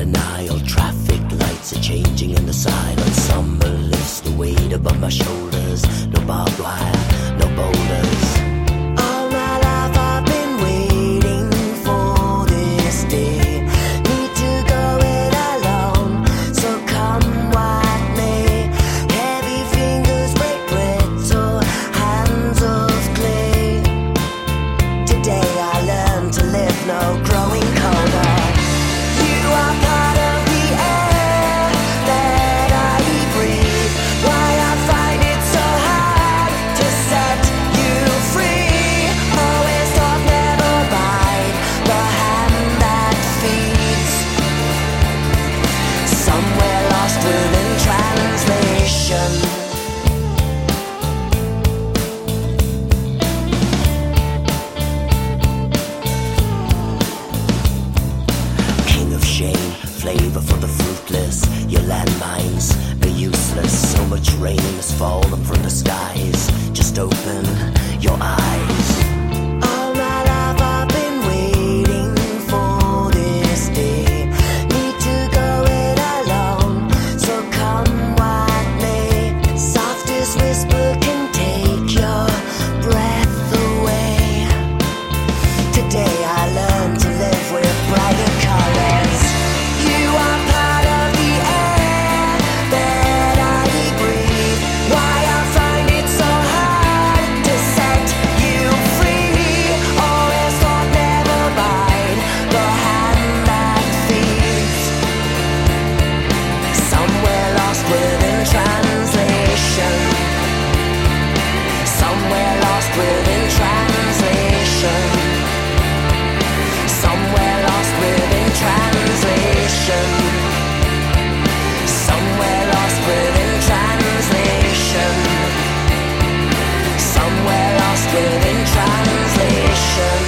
denial. Traffic lights are changing in the silence. Summer lifts the weight above my shoulders. No barbed wire, no boulders. All my life I've been waiting for this day. Need to go it alone, so come what may. Heavy fingers break brittle hands of clay. Today I learned to live, no growing colder. You are part of the air that I breathe. Why I find it so hard to set you free. Always thought never bite the hand that feeds. Somewhere lost within translation. Flavor for the fruitless. Your landmines are useless. So much rain has fallen from the skies. Just open your eyes. All my life I've been waiting for this day. Need to go it alone, so come what may. Softest whisper can take your breath away. Today I learned to live with brighter colors. You are part of the air that I breathe. Why I find it so hard to set you free. Always thought never bite the hand that feeds. Somewhere lost within translation. Somewhere lost within translation. Somewhere lost within translation. Somewhere lost within translation. Somewhere lost within translation.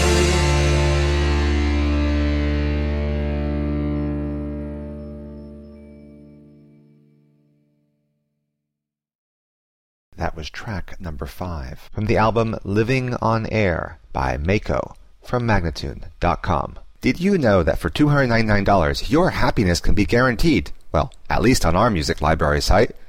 That was track number 5 from the album Living on Air by Mako from Magnatune.com. Did you know that for $299 your happiness can be guaranteed? Well, at least on our music library site.